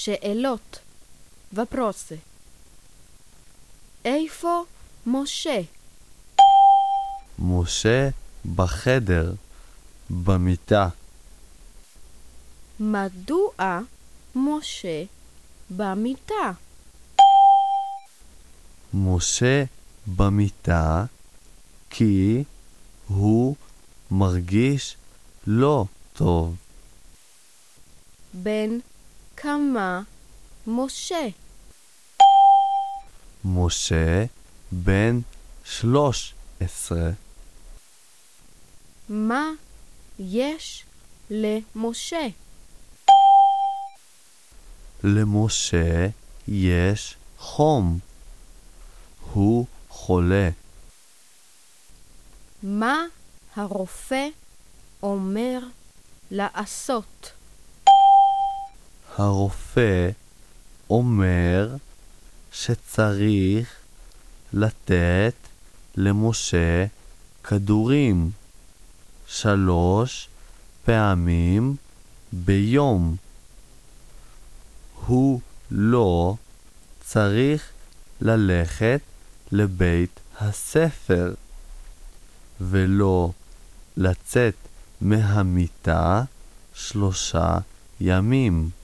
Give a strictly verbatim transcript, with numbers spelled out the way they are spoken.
שאלות. Вопросы. איפה משה? משה בחדר, במיטה. מדוע משה במיטה? משה במיטה כי הוא מרגיש לא טוב. בן כמה משה? משה בן שלוש עשרה. מה יש למשה? למשה יש חום. הוא חולה. מה הרופא אומר לעשות? הרופא אומר שצריך לתת למשה כדורים שלוש פעמים ביום. הוא לא צריך ללכת לבית הספר ולא לצאת מהמיטה שלושה ימים.